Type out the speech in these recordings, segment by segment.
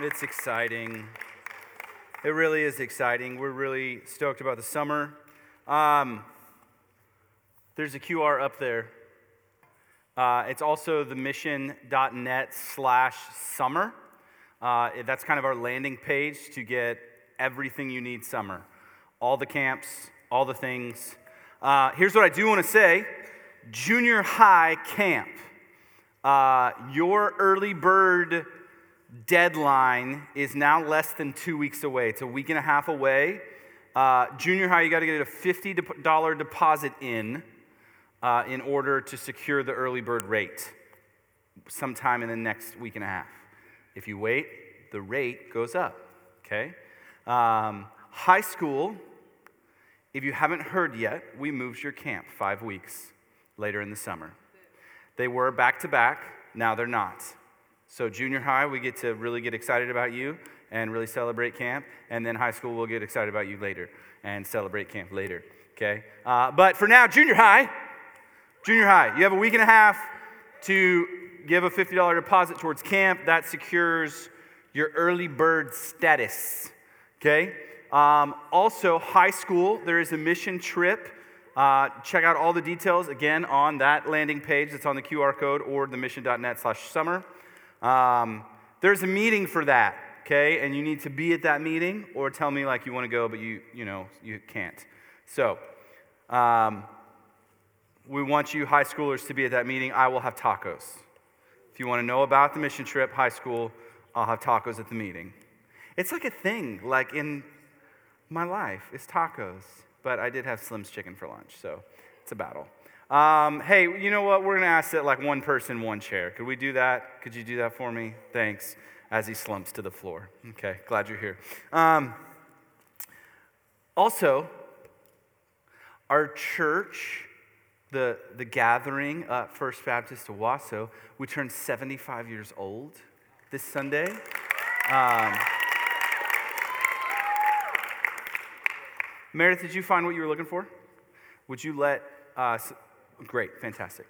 It's exciting. It really is exciting. We're really stoked about the summer. There's a QR up there. It's also the mission.net/summer. That's kind of our landing page to get everything you need summer. All the camps, all the things. Here's what I do want to say. Junior high camp. Your early bird deadline is now less than 2 weeks away. It's a week and a half away. Junior high, you got to get a $50 deposit in order to secure the early bird rate sometime in the next week and a half. If you wait, the rate goes up, okay? High school, if you haven't heard yet, we moved your camp 5 weeks later in the summer. They were back-to-back, now they're not. So junior high, we get to really get excited about you and really celebrate camp, and then high school, we'll get excited about you later and celebrate camp later, okay? But for now, junior high, you have a week and a half to give a $50 deposit towards camp. That secures your early bird status, okay? Also, high school, there is a mission trip. Check out all the details, again, on that landing page that's on the QR code or the mission.net/summer. There's a meeting for that, okay? And you need to be at that meeting or tell me like you want to go, but you can't. So, we want you high schoolers to be at that meeting. I will have tacos. If you want to know about the mission trip, high school, I'll have tacos at the meeting. It's like a thing, like in my life, it's tacos. But I did have Slim's chicken for lunch, so it's a battle. Hey, you know what? We're going to ask that like one person, one chair. Could we do that? Could you do that for me? Thanks. As he slumps to the floor. Okay, glad you're here. Also, our church, the gathering at First Baptist Owasso, we turned 75 years old this Sunday. Meredith, did you find what you were looking for? Would you let us? Great, fantastic.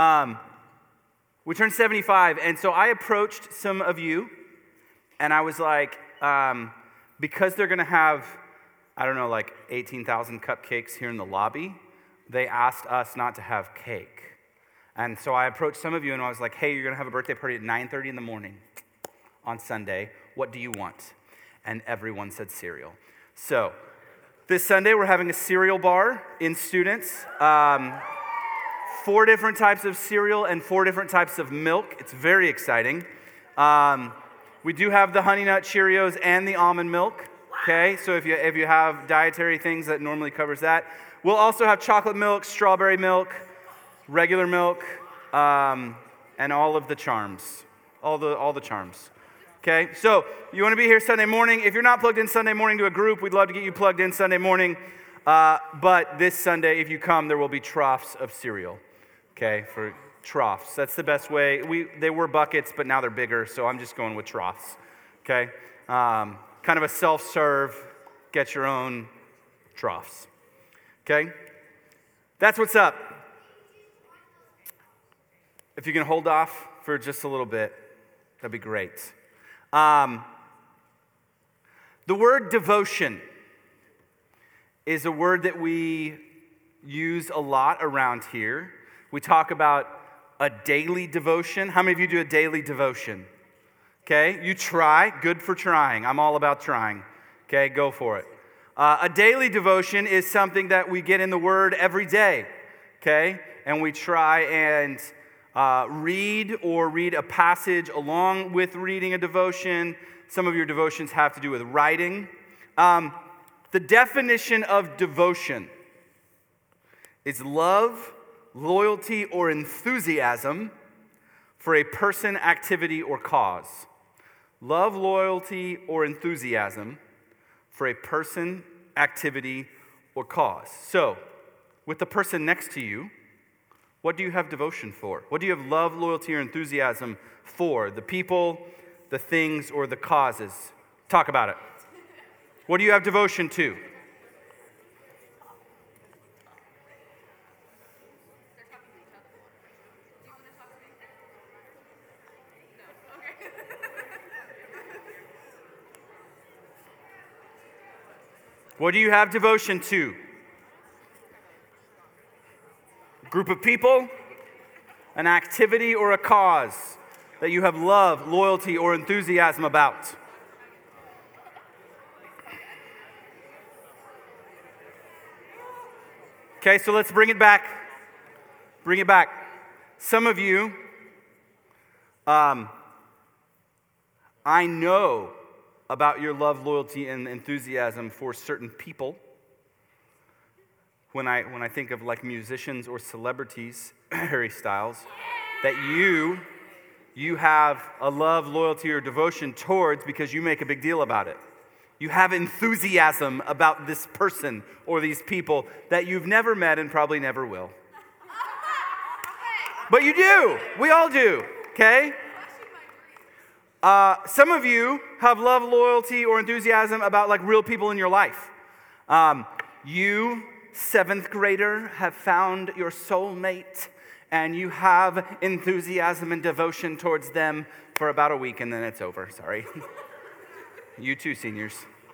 We turned 75, and so I approached some of you, and I was like, because they're going to have, I don't know, like 18,000 cupcakes here in the lobby, they asked us not to have cake. And so I approached some of you, and I was like, hey, you're going to have a birthday party at 9:30 in the morning on Sunday. What do you want? And everyone said cereal. So this Sunday, we're having a cereal bar in students. 4 different types of cereal and 4 different types of milk. It's very exciting. We do have the Honey Nut Cheerios and the almond milk. Okay, so if you have dietary things, that normally covers that. We'll also have chocolate milk, strawberry milk, regular milk, and all of the charms, all the charms. Okay, so you want to be here Sunday morning. If you're not plugged in Sunday morning to a group, we'd love to get you plugged in Sunday morning. But this Sunday, if you come, there will be troughs of cereal. Okay, for troughs. That's the best way. They were buckets, but now they're bigger, so I'm just going with troughs. Okay, kind of a self-serve, get your own troughs. Okay, that's what's up. If you can hold off for just a little bit, that'd be great. The word devotion is a word that we use a lot around here. We talk about a daily devotion. How many of you do a daily devotion? Okay, you try. Good for trying. I'm all about trying. Okay, go for it. A daily devotion is something that we get in the Word every day. Okay, and we try and read a passage along with reading a devotion. Some of your devotions have to do with writing. The definition of devotion is love, loyalty, or enthusiasm for a person, activity, or cause. Love, loyalty, or enthusiasm for a person, activity, or cause. So, with the person next to you, what do you have devotion for? What do you have love, loyalty, or enthusiasm for? The people, the things, or the causes? Talk about it. What do you have devotion to? What do you have devotion to? Group of people, an activity, or a cause that you have love, loyalty, or enthusiasm about? Okay, so let's bring it back. Bring it back. Some of you, I know about your love, loyalty, and enthusiasm for certain people. When I think of like musicians or celebrities, Harry Styles, that you have a love, loyalty, or devotion towards because you make a big deal about it. You have enthusiasm about this person or these people that you've never met and probably never will. But you do. We all do, okay? Some of you have love, loyalty, or enthusiasm about like real people in your life. You, 7th grader, have found your soulmate, and you have enthusiasm and devotion towards them for about a week, and then it's over. Sorry. You too, seniors.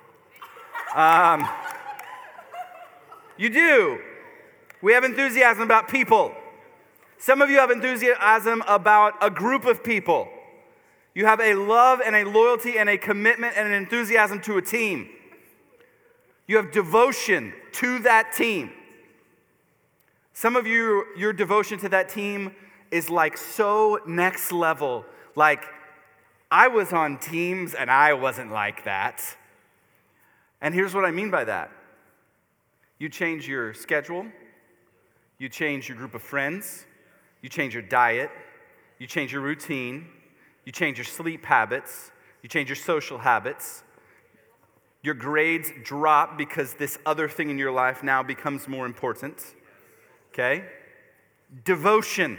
You do. We have enthusiasm about people. Some of you have enthusiasm about a group of people. You have a love and a loyalty and a commitment and an enthusiasm to a team. You have devotion to that team. Some of you, your devotion to that team is like so next level. Like, I was on teams and I wasn't like that. And here's what I mean by that. You change your schedule. You change your group of friends. You change your diet. You change your routine. You change your sleep habits. You change your social habits. Your grades drop because this other thing in your life now becomes more important. Okay? Devotion.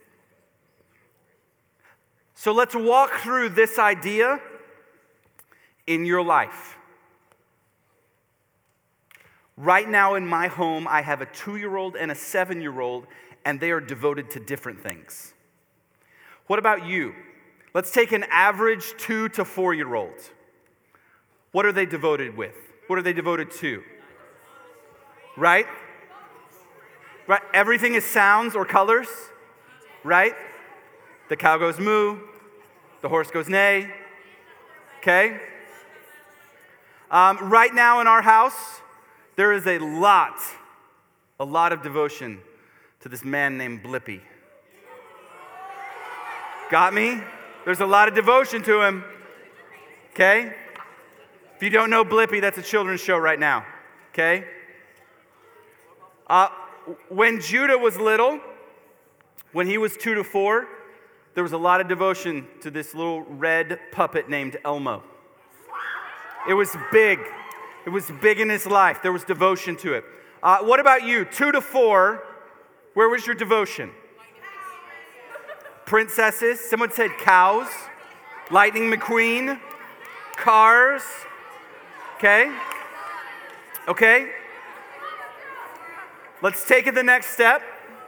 So let's walk through this idea in your life. Right now in my home, I have a 2-year-old and a 7-year-old, and they are devoted to different things. What about you? Let's take an average 2 to 4-year-old. What are they devoted with? What are they devoted to? Right? Right? Everything is sounds or colors, right? The cow goes moo, the horse goes neigh, okay? Right now in our house, there is a lot of devotion to this man named Blippi. Got me? There's a lot of devotion to him, okay? If you don't know Blippi, that's a children's show right now, okay? When Judah was little, when he was 2 to 4, there was a lot of devotion to this little red puppet named Elmo. It was big. It was big in his life. There was devotion to it. What about you? 2 to 4, where was your devotion? Princesses. Someone said cows. Lightning McQueen. Cars. Okay? Okay? Let's take it the next step.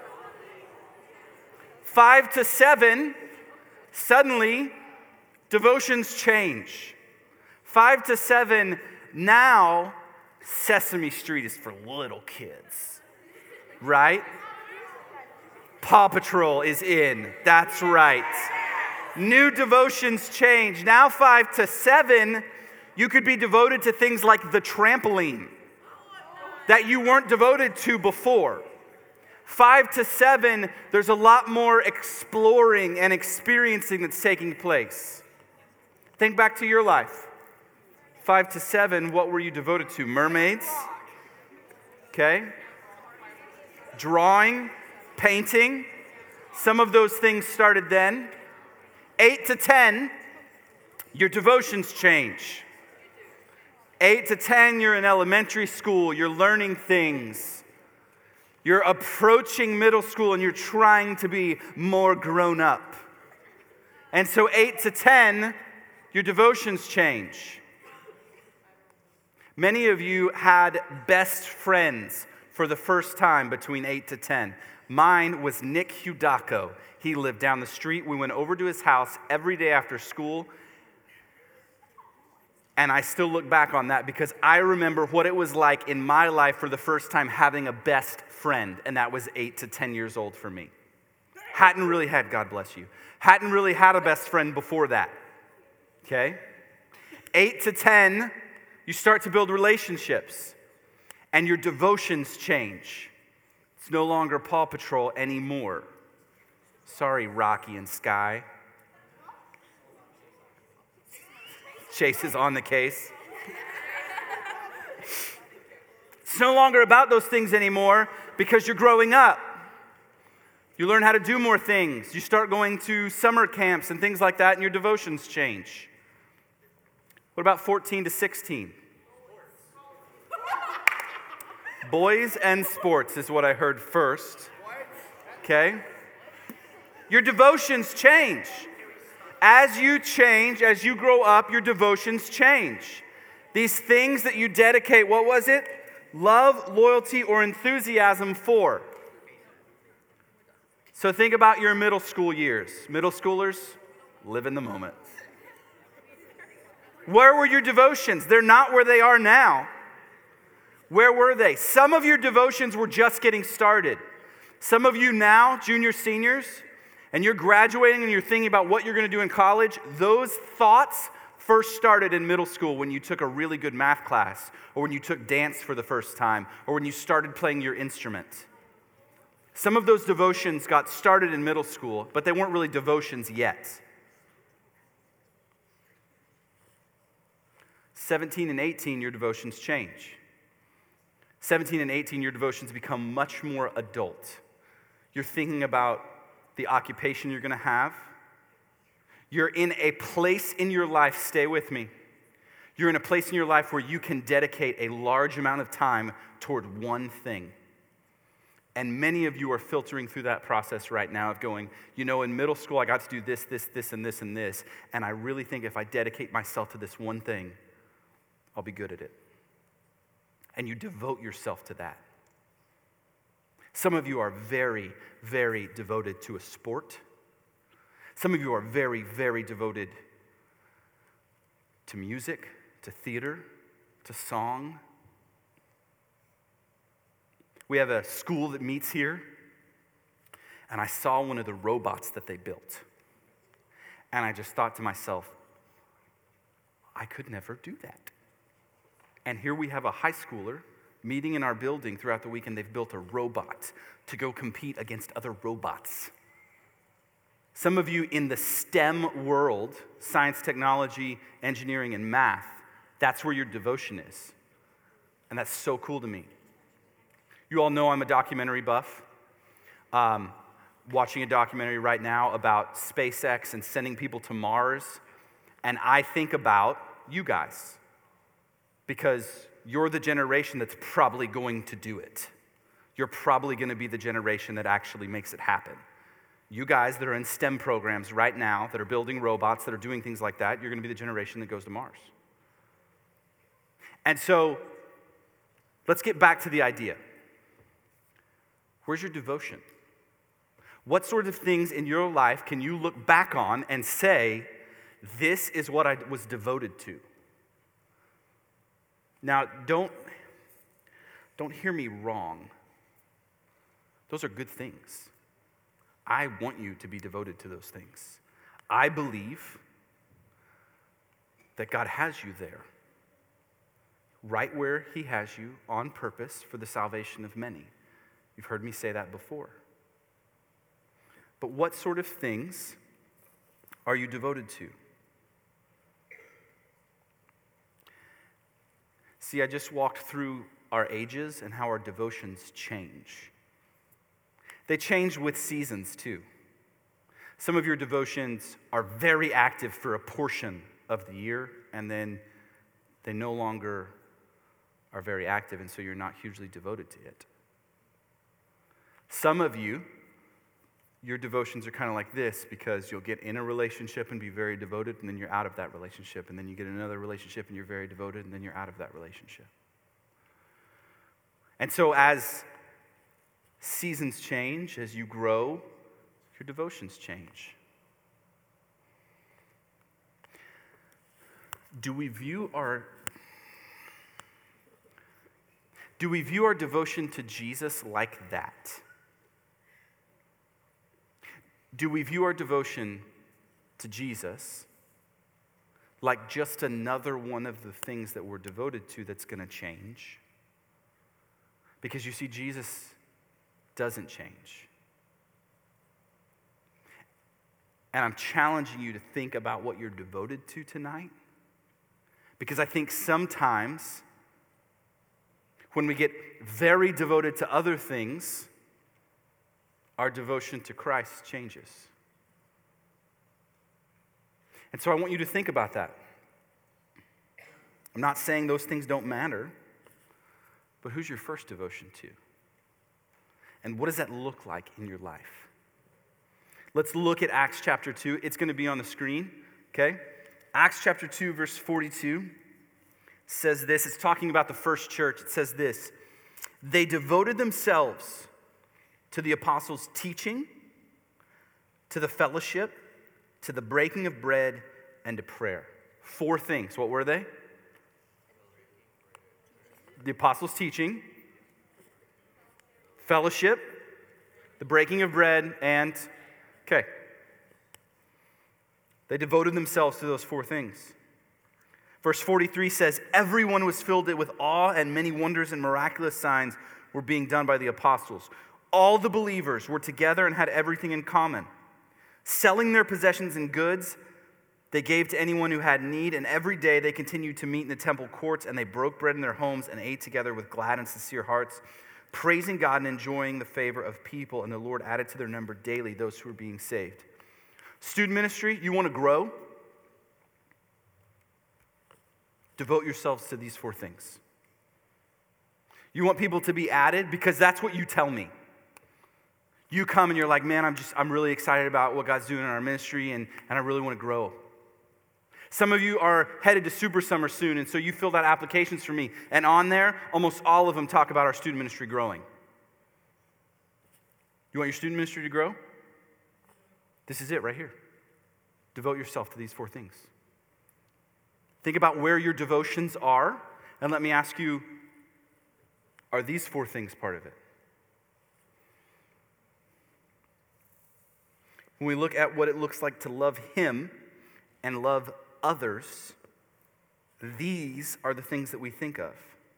5 to 7, suddenly, devotions change. 5 to 7, now, Sesame Street is for little kids, right? Paw Patrol is in, that's right. New devotions change. Now 5 to 7, you could be devoted to things like the trampoline that you weren't devoted to before. 5 to 7, there's a lot more exploring and experiencing that's taking place. Think back to your life. 5 to 7, what were you devoted to? Mermaids? Okay. Drawing, painting. Some of those things started then. 8 to 10, your devotions change. 8 to 10, you're in elementary school, you're learning things. You're approaching middle school and you're trying to be more grown up. And so 8 to 10, your devotions change. Many of you had best friends for the first time between 8 to 10. Mine was Nick Hudako. He lived down the street. We went over to his house every day after school. And I still look back on that because I remember what it was like in my life for the first time having a best friend, and that was 8 to 10 years old for me. Hadn't really had, God bless you, hadn't really had a best friend before that, okay? 8 to 10, you start to build relationships, and your devotions change. It's no longer Paw Patrol anymore. Sorry, Rocky and Sky. Chase is on the case. It's no longer about those things anymore because you're growing up. You learn how to do more things. You start going to summer camps and things like that, and your devotions change. What about 14 to 16? Boys and sports is what I heard first. Okay? Your devotions change. As you change, as you grow up, your devotions change. These things that you dedicate, what was it? Love, loyalty, or enthusiasm for. So think about your middle school years. Middle schoolers, live in the moment. Where were your devotions? They're not where they are now. Where were they? Some of your devotions were just getting started. Some of you now, juniors, seniors, and you're graduating and you're thinking about what you're going to do in college, those thoughts first started in middle school when you took a really good math class, or when you took dance for the first time, or when you started playing your instrument. Some of those devotions got started in middle school, but they weren't really devotions yet. 17 and 18, your devotions change. 17 and 18, your devotions become much more adult. You're thinking about the occupation you're going to have. You're in a place in your life, stay with me. You're in a place in your life where you can dedicate a large amount of time toward one thing. And many of you are filtering through that process right now of going, you know, in middle school I got to do this, this, this, and this, and this. And I really think if I dedicate myself to this one thing, I'll be good at it. And you devote yourself to that. Some of you are very, very devoted to a sport. Some of you are very, very devoted to music, to theater, to song. We have a school that meets here, and I saw one of the robots that they built. And I just thought to myself, I could never do that. And here we have a high schooler meeting in our building throughout the week, and they've built a robot to go compete against other robots. Some of you in the STEM world, science, technology, engineering, and math, that's where your devotion is. And that's so cool to me. You all know I'm a documentary buff. Watching a documentary right now about SpaceX and sending people to Mars. And I think about you guys, because you're the generation that's probably going to do it. You're probably going to be the generation that actually makes it happen. You guys that are in STEM programs right now, that are building robots, that are doing things like that, you're going to be the generation that goes to Mars. And so, let's get back to the idea. Where's your devotion? What sort of things in your life can you look back on and say, this is what I was devoted to? Now, don't hear me wrong. Those are good things. I want you to be devoted to those things. I believe that God has you there, right where He has you on purpose for the salvation of many. You've heard me say that before. But what sort of things are you devoted to? See, I just walked through our ages and how our devotions change. They change with seasons too. Some of your devotions are very active for a portion of the year, and then they no longer are very active, and so you're not hugely devoted to it. Some of you, your devotions are kind of like this, because you'll get in a relationship and be very devoted, and then you're out of that relationship, and then you get another relationship and you're very devoted, and then you're out of that relationship. And so as seasons change, as you grow, your devotions change. Do we view our devotion to Jesus like that? Do we view our devotion to Jesus like just another one of the things that we're devoted to that's going to change? Because you see, Jesus doesn't change. And I'm challenging you to think about what you're devoted to tonight. Because I think sometimes when we get very devoted to other things, our devotion to Christ changes. And so I want you to think about that. I'm not saying those things don't matter, but who's your first devotion to? And what does that look like in your life? Let's look at Acts chapter 2. It's going to be on the screen, okay? Acts chapter 2, verse 42 says this. It's talking about the first church. It says this: they devoted themselves to the apostles' teaching, to the fellowship, to the breaking of bread, and to prayer. 4 things. What were they? The apostles' teaching, fellowship, the breaking of bread, and, okay. They devoted themselves to those 4 things. Verse 43 says, everyone was filled with awe, and many wonders and miraculous signs were being done by the apostles. All the believers were together and had everything in common. Selling their possessions and goods, they gave to anyone who had need, and every day they continued to meet in the temple courts, and they broke bread in their homes and ate together with glad and sincere hearts, praising God and enjoying the favor of people, and the Lord added to their number daily those who were being saved. Student ministry, you want to grow? Devote yourselves to these 4 things. You want people to be added? Because that's what you tell me. You come and you're like, man, I'm really excited about what God's doing in our ministry, and I really want to grow. Some of you are headed to Super Summer soon, and so you filled out applications for me. And on there, almost all of them talk about our student ministry growing. You want your student ministry to grow? This is it right here. Devote yourself to these 4 things. Think about where your devotions are, and let me ask you, are these 4 things part of it? When we look at what it looks like to love Him and love others, these are the things that we think of.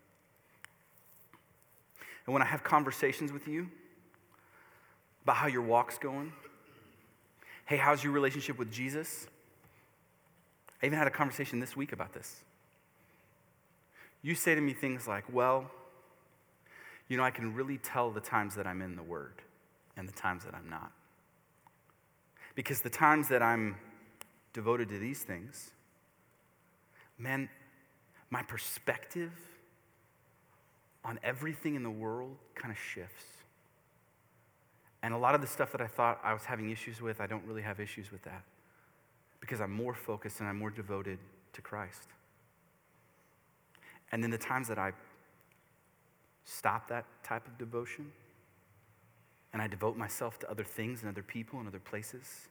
And when I have conversations with you about how your walk's going, hey, how's your relationship with Jesus? I even had a conversation this week about this. You say to me things like, well, you know, I can really tell the times that I'm in the Word and the times that I'm not. Because the times that I'm devoted to these things, man, my perspective on everything in the world kind of shifts. And a lot of the stuff that I thought I was having issues with, I don't really have issues with that. Because I'm more focused and I'm more devoted to Christ. And then the times that I stop that type of devotion and I devote myself to other things and other people and other places,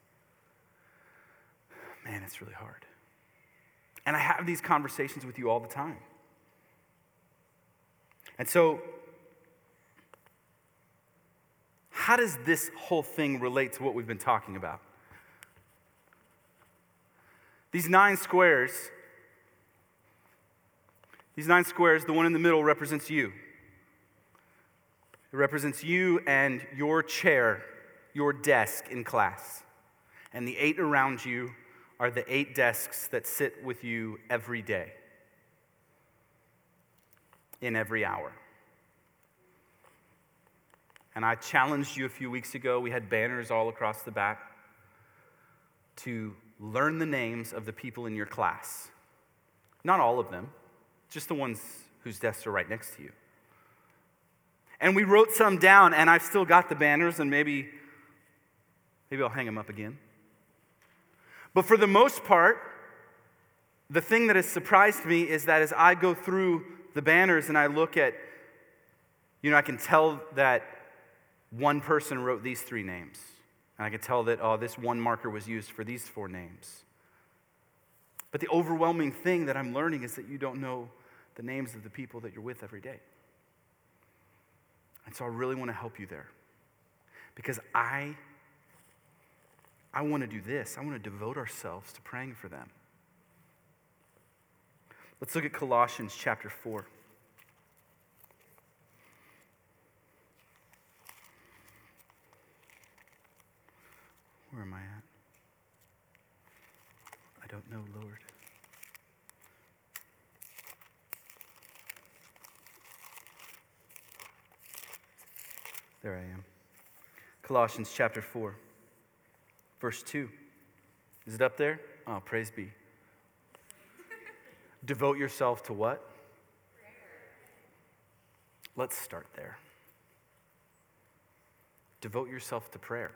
man, it's really hard. And I have these conversations with you all the time. And so, how does this whole thing relate to what we've been talking about? These 9 squares, the one in the middle represents you. It represents you and your chair, your desk in class. And the 8 around you are the 8 desks that sit with you every day, in every hour. And I challenged you a few weeks ago. We had banners all across the back to learn the names of the people in your class. Not all of them, just the ones whose desks are right next to you. And we wrote some down, and I've still got the banners, and maybe I'll hang them up again. But for the most part, the thing that has surprised me is that as I go through the banners and I look at, I can tell that one person wrote these 3 names. And I can tell that, this one marker was used for these 4 names. But the overwhelming thing that I'm learning is that you don't know the names of the people that you're with every day. And so I really want to help you there. Because I want to do this. I want to devote ourselves to praying for them. Let's look at Colossians chapter 4. Where am I at? I don't know, Lord. There I am. Colossians chapter 4, verse 2. Is it up there? Oh, praise be. Devote yourself to what? Prayer. Let's start there. Devote yourself to prayer.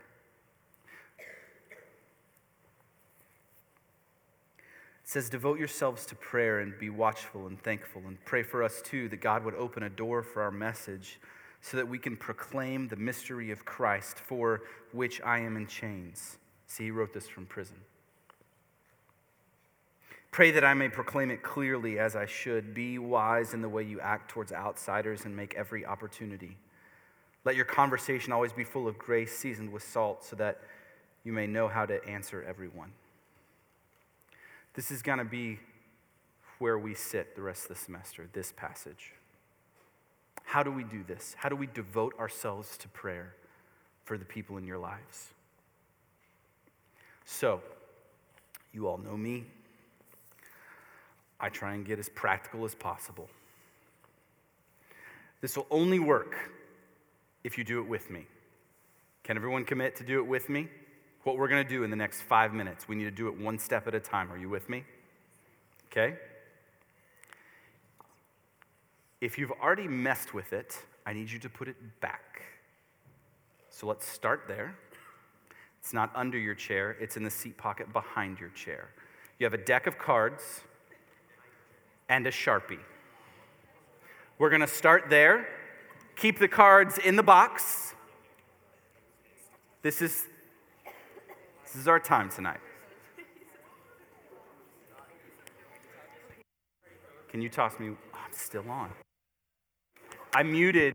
It says, devote yourselves to prayer and be watchful and thankful, and pray for us too, that God would open a door for our message so that we can proclaim the mystery of Christ, for which I am in chains. See, he wrote this from prison. Pray that I may proclaim it clearly as I should. Be wise in the way you act towards outsiders and make every opportunity. Let your conversation always be full of grace, seasoned with salt, so that you may know how to answer everyone. This is going to be where we sit the rest of the semester, this passage. How do we do this? How do we devote ourselves to prayer for the people in your lives? So, you all know me. I try and get as practical as possible. This will only work if you do it with me. Can everyone commit to do it with me? What we're going to do in the next 5 minutes, we need to do it one step at a time. Are you with me? Okay? If you've already messed with it, I need you to put it back. So let's start there. It's not under your chair. It's in the seat pocket behind your chair. You have a deck of cards and a Sharpie. We're going to start there. Keep the cards in the box. This is our time tonight. Can you toss me? Oh, I'm still on. I muted.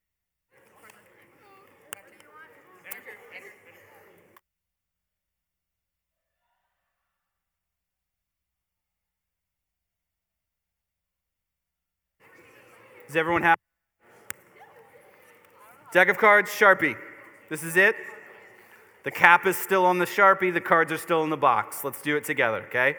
Does everyone have? Deck of cards, Sharpie. This is it. The cap is still on the Sharpie. The cards are still in the box. Let's do it together, okay?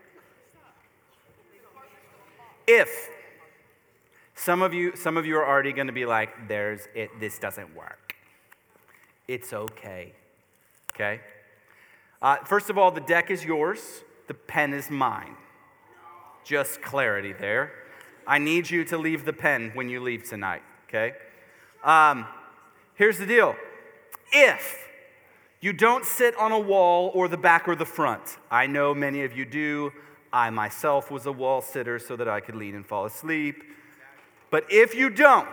If some of you are already going to be like, this doesn't work. It's okay. Okay? First of all, the deck is yours. The pen is mine. Just clarity there. I need you to leave the pen when you leave tonight, okay? Here's the deal. If you don't sit on a wall or the back or the front, I know many of you do. I myself was a wall sitter so that I could lean and fall asleep. But if you don't,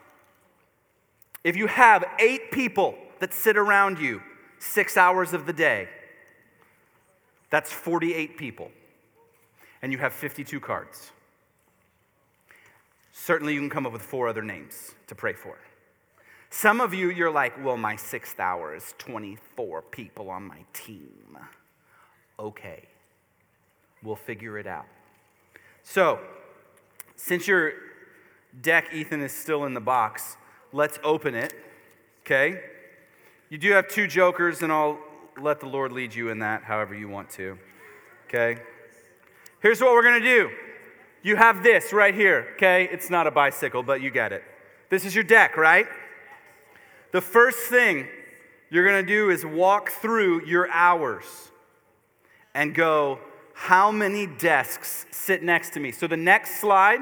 if you have 8 people that sit around you 6 hours of the day, that's 48 people. And you have 52 cards. Certainly you can come up with 4 other names to pray for. Some of you, you're like, well, my 6th hour is 24 people on my team. Okay, we'll figure it out. So, since your deck, Ethan, is still in the box, let's open it, okay? You do have 2 jokers, and I'll let the Lord lead you in that however you want to, okay? Here's what we're going to do. You have this right here, okay? It's not a bicycle, but you get it. This is your deck, right? The first thing you're going to do is walk through your hours and go, how many desks sit next to me? So the next slide,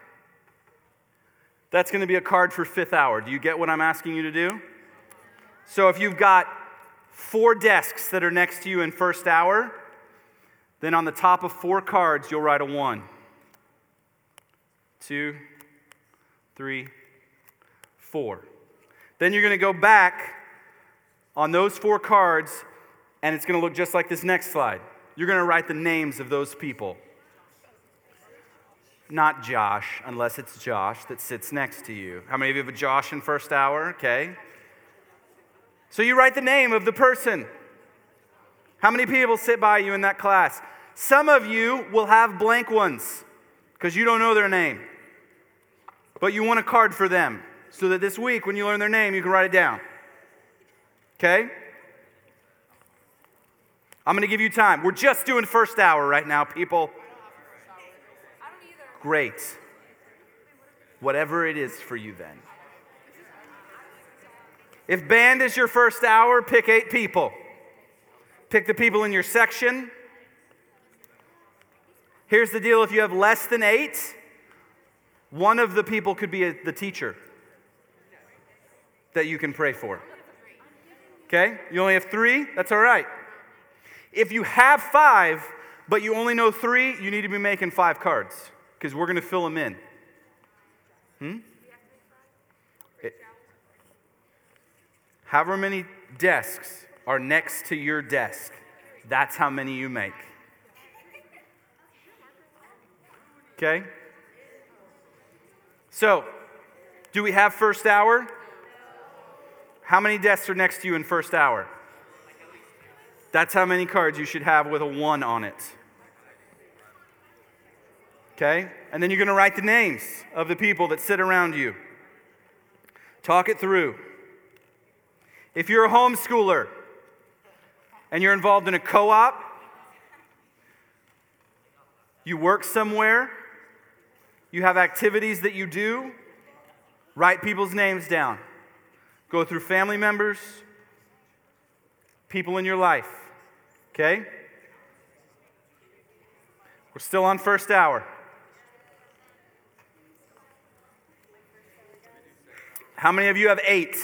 that's going to be a card for 5th hour. Do you get what I'm asking you to do? So if you've got 4 desks that are next to you in 1st hour, then on the top of 4 cards, you'll write a 1. 2, 3, 4. Then you're going to go back on those 4 cards, and it's going to look just like this next slide. you're going to write the names of those people. Not Josh, unless it's Josh that sits next to you. How many of you have a Josh in first hour? Okay. So you write the name of the person. How many people sit by you in that class? Some of you will have blank ones because you don't know their name. But you want a card for them so that this week when you learn their name, you can write it down. Okay? I'm going to give you time. We're just doing first hour right now, people. Great. Whatever it is for you then. If band is your first hour, pick 8 people. Pick the people in your section. Here's the deal. If you have less than 8, one of the people could be the teacher that you can pray for. Okay? You only have 3? That's all right. If you have 5, but you only know 3, you need to be making 5 cards because we're going to fill them in. However many desks are next to your desk, that's how many you make. Okay? So, do we have first hour? How many desks are next to you in first hour? That's how many cards you should have with a 1 on it. Okay? And then you're going to write the names of the people that sit around you. Talk it through. If you're a homeschooler and you're involved in a co-op, you work somewhere, you have activities that you do, write people's names down. Go through family members, people in your life. Okay? We're still on first hour. How many of you have 8?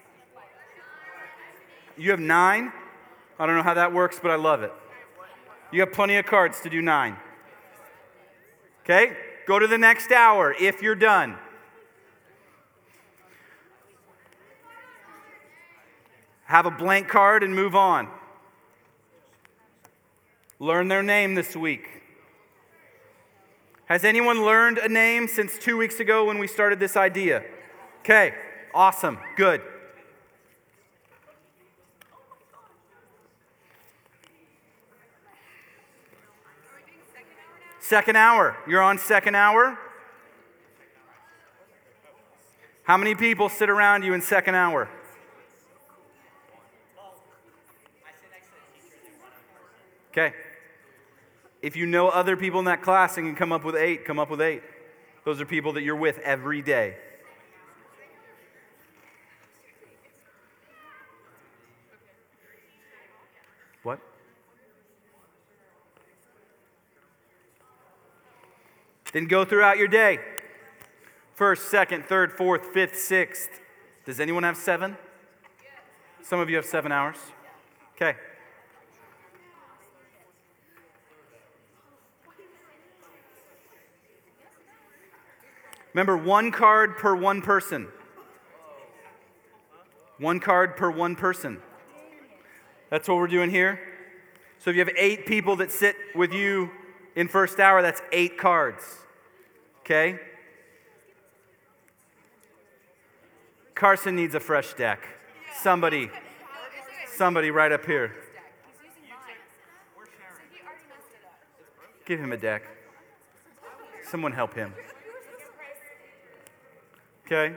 You have 9? I don't know how that works, but I love it. You have plenty of cards to do 9. Okay? Go to the next hour if you're done. Have a blank card and move on. Learn their name this week. Has anyone learned a name since 2 weeks ago when we started this idea? Okay, awesome, good. Second hour. You're on second hour? How many people sit around you in second hour? Okay. If you know other people in that class and can come up with 8, come up with 8. Those are people that you're with every day. What? Then go throughout your day. First, second, third, fourth, fifth, sixth. Does anyone have 7? Some of you have 7 hours. Okay. Remember, 1 card per 1 person. 1 card per 1 person. That's what we're doing here. So if you have 8 people that sit with you in first hour, that's 8 cards. Okay? Carson needs a fresh deck. Somebody right up here. Give him a deck. Someone help him. Okay?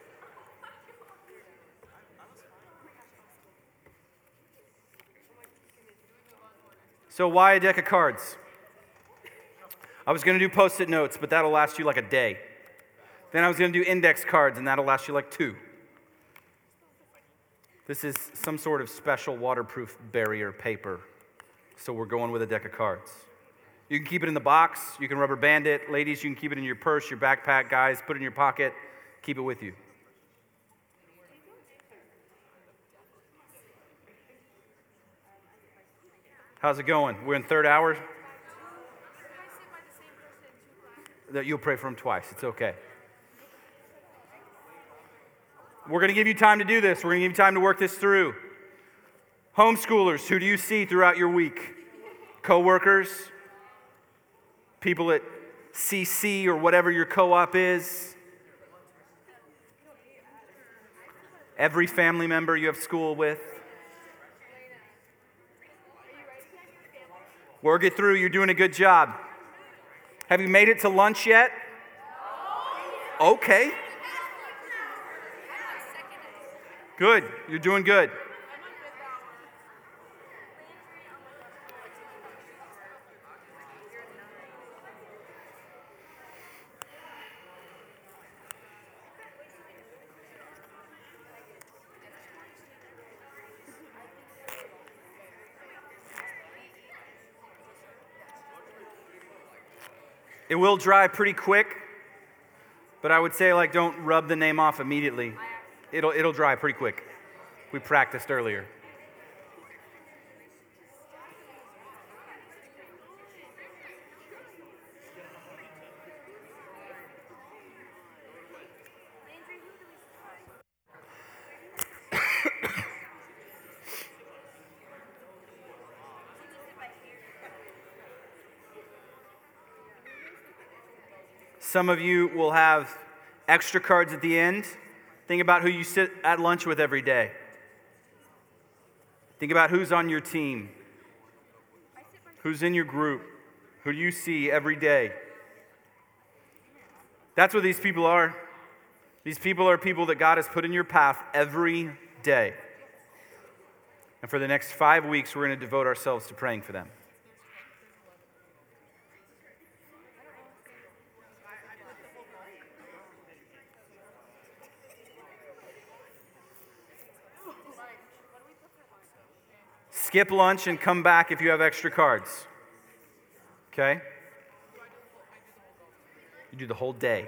So why a deck of cards? I was going to do Post-it notes, but that'll last you like a day. Then I was going to do index cards, and that'll last you like 2. This is some sort of special waterproof barrier paper. So we're going with a deck of cards. You can keep it in the box. You can rubber band it. Ladies, you can keep it in your purse, your backpack. Guys, put it in your pocket. Keep it with you. How's it going? We're in third hour? You'll pray for him twice. It's okay. We're going to give you time to do this. We're going to give you time to work this through. Homeschoolers, who do you see throughout your week? co-workers, people at CC or whatever your co-op is, every family member you have school with. Work it through. You're doing a good job. Have you made it to lunch yet? Okay. Good. You're doing good. It will dry pretty quick, but I would say don't rub the name off immediately. It'll dry pretty quick. We practiced earlier. Some of you will have extra cards at the end. Think about who you sit at lunch with every day. Think about who's on your team, who's in your group, who you see every day. That's what these people are. These people are people that God has put in your path every day. And for the next 5 weeks, we're going to devote ourselves to praying for them. Skip lunch and come back if you have extra cards. Okay? You do the whole day.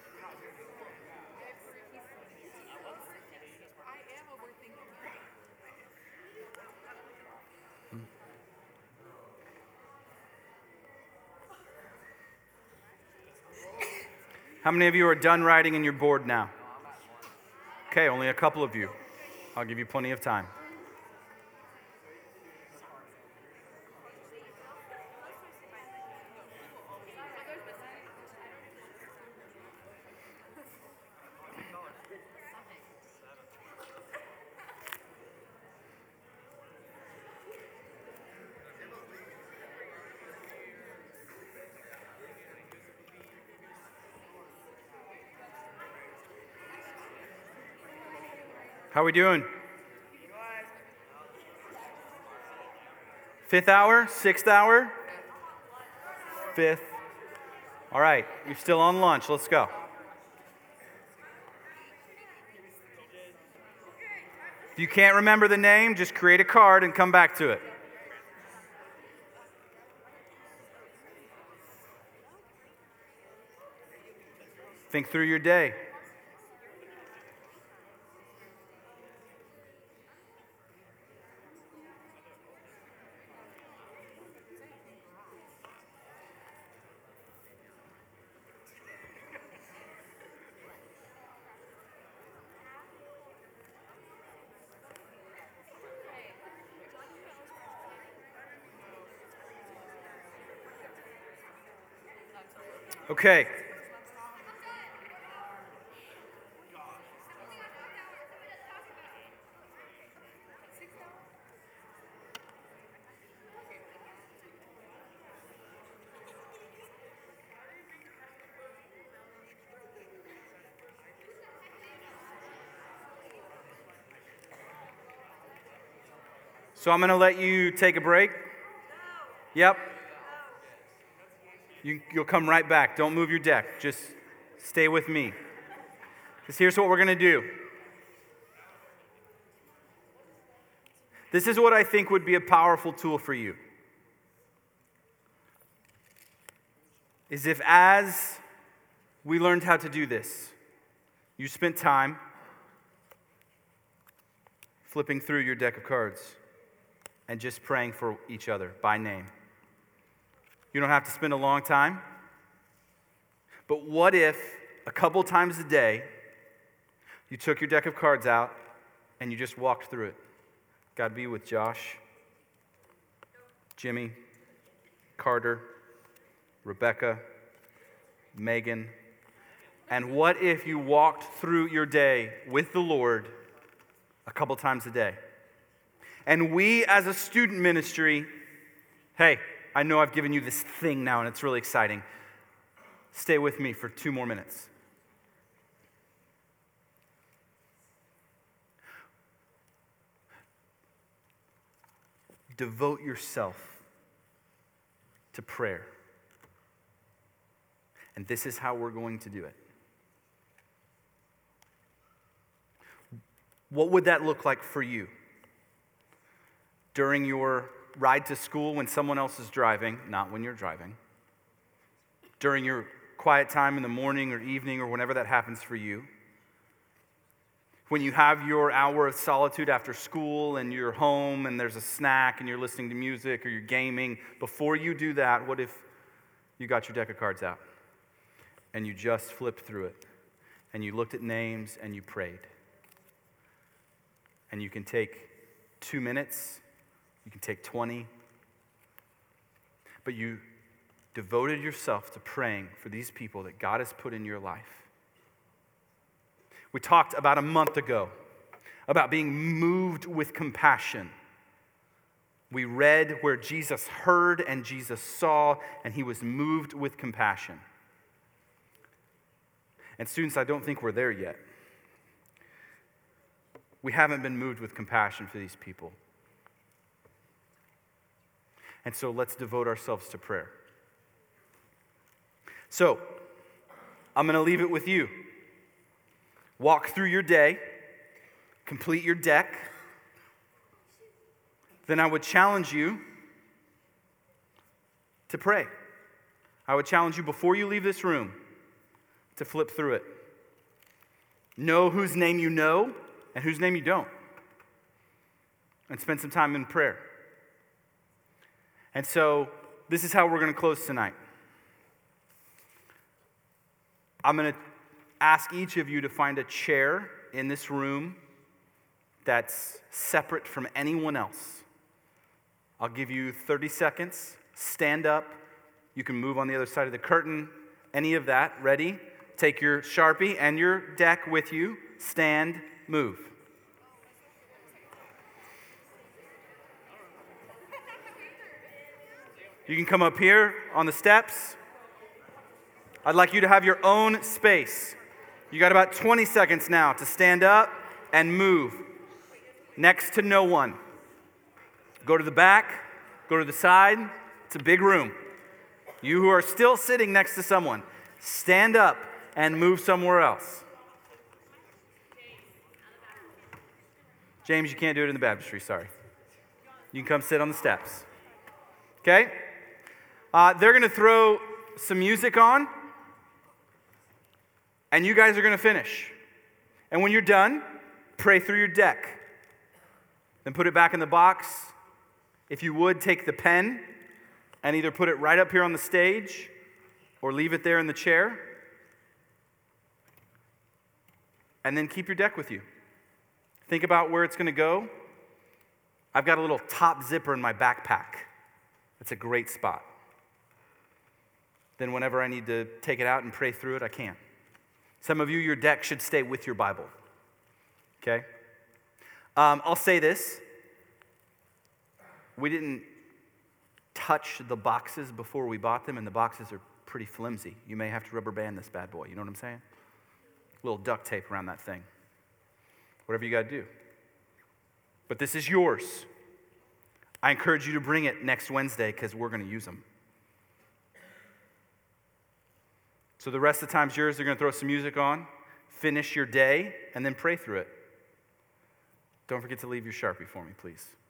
How many of you are done writing and you're bored now? Okay, only a couple of you. I'll give you plenty of time. How are we doing? 5th hour? 6th hour? 5th. All right, you're still on lunch. Let's go. If you can't remember the name, just create a card and come back to it. Think through your day. Okay. So I'm going to let you take a break. Yep. You'll come right back. Don't move your deck. Just stay with me. Because here's what we're going to do. This is what I think would be a powerful tool for you. Is if as we learned how to do this, you spent time flipping through your deck of cards and just praying for each other by name. You don't have to spend a long time. But what if a couple times a day you took your deck of cards out and you just walked through it? God be with Josh, Jimmy, Carter, Rebecca, Megan. And what if you walked through your day with the Lord a couple times a day? And we as a student ministry, hey, I know I've given you this thing now and it's really exciting. Stay with me for 2 more minutes. Devote yourself to prayer. And this is how we're going to do it. What would that look like for you? During your ride to school when someone else is driving, not when you're driving. During your quiet time in the morning or evening or whenever that happens for you. When you have your hour of solitude after school and you're home and there's a snack and you're listening to music or you're gaming. Before you do that, what if you got your deck of cards out and you just flipped through it and you looked at names and you prayed? And you can take 2 minutes, you can take 20, but you devoted yourself to praying for these people that God has put in your life. We talked about a month ago about being moved with compassion. We read where Jesus heard and Jesus saw, and he was moved with compassion. And students, I don't think we're there yet. We haven't been moved with compassion for these people. And so let's devote ourselves to prayer. So, I'm going to leave it with you. Walk through your day, complete your deck. Then I would challenge you to pray. I would challenge you before you leave this room to flip through it. Know whose name you know and whose name you don't. And spend some time in prayer. And so, this is how we're going to close tonight. I'm going to ask each of you to find a chair in this room that's separate from anyone else. I'll give you 30 seconds. Stand up. You can move on the other side of the curtain. Any of that. Ready? Take your Sharpie and your deck with you. Stand, move. You can come up here on the steps. I'd like you to have your own space. You got about 20 seconds now to stand up and move next to no one. Go to the back, go to the side. It's a big room. You who are still sitting next to someone, stand up and move somewhere else. James, you can't do it in the baptistry, sorry. You can come sit on the steps. Okay? They're going to throw some music on, and you guys are going to finish. And when you're done, pray through your deck. Then put it back in the box. If you would, take the pen and either put it right up here on the stage or leave it there in the chair. And then keep your deck with you. Think about where it's going to go. I've got a little top zipper in my backpack. It's a great spot. Then whenever I need to take it out and pray through it, I can. Some of you, your deck should stay with your Bible. Okay? I'll say this. We didn't touch the boxes before we bought them, and the boxes are pretty flimsy. You may have to rubber band this bad boy. You know what I'm saying? A little duct tape around that thing. Whatever you got to do. But this is yours. I encourage you to bring it next Wednesday because we're going to use them. So the rest of the time's yours. They're going to throw some music on, finish your day, and then pray through it. Don't forget to leave your Sharpie for me, please.